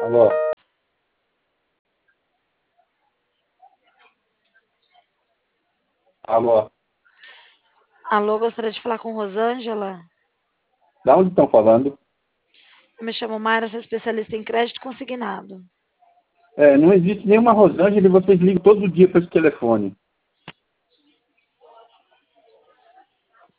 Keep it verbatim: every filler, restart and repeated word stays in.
Alô? Alô? Alô, gostaria de falar com Rosângela. Da onde estão falando? Eu me chamo Mayra, sou especialista em crédito consignado. É, não existe nenhuma Rosângela e vocês ligam todo dia para esse telefone.